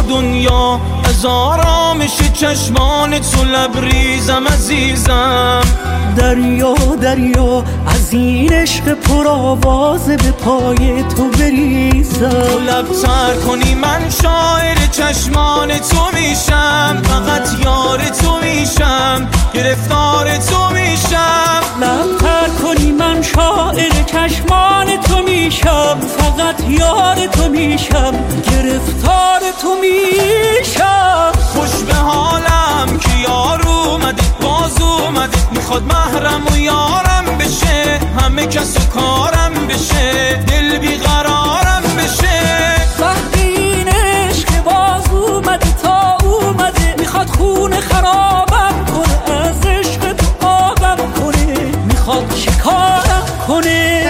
دنیا، از آرامش چشمان تو لبریزم عزیزم. دریا دریا از این عشق پرآواز به پای تو بریزم. تو لب تر کنی من شاعر چشمان تو میشم، فقط یار تو میشم، گرفتار تو میشم. لب تر کنی من شاعر چشمان تو میشم، فقط یار تو میشم، گرفتار تو میشم. خوش به حالم که یار اومده، باز اومده، میخواد محرم و یارم بشه، همه کس و کارم بشه، دل بیقرارم بشه. وقتی این عشق باز اومده تا اومده، میخواد خون خرابم کنه، از عشق تو آبم کنه، میخواد شکارم کنه.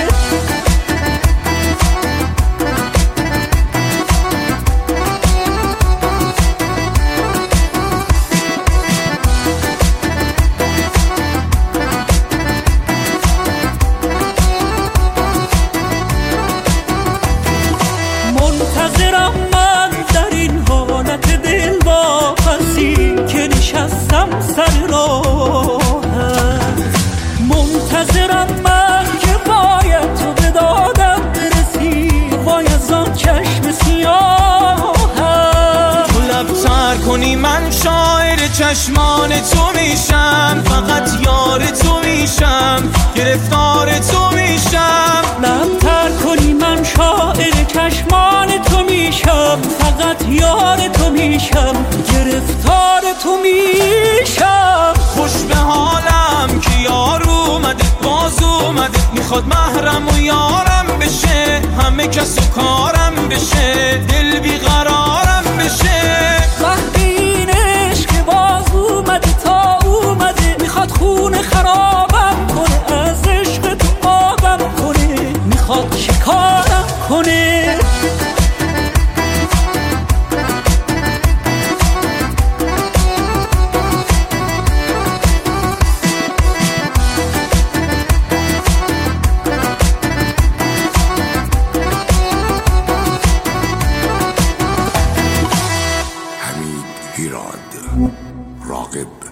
منتظرم من در این حالت دلواپسی که نشستم سر راهت. منتظرم من که باید تو به دادم برسی، وای از آن چشم سیاهت. تو لب تر کنی من شاعر چشمان تو میشم، فقط یار تو میشم، گرفتار تو میشم. لب تر کنی من شاعر چشمان تو میشم، فقط یار تو میشم، گرفتار تو میشم. خوش به حالم که یار اومده، باز اومده، میخواد محرم و یارم بشه، همه کس و کارم بشه، دل بیقرارم بشه. وقتی این عشق باز اومده تا اومده، میخواد خون خرابم کنه، از عشق تو آبم کنه، میخواد شکارم کنه. حمید هیراد، راغب